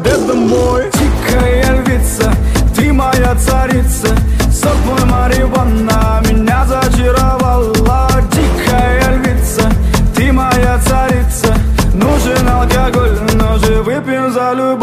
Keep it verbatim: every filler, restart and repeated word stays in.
это мой. Дикая львица, ты моя царица, сок мой марихуана меня зачаровала. Дикая львица, ты моя царица, нужен алкоголь, но же выпьем за любовь.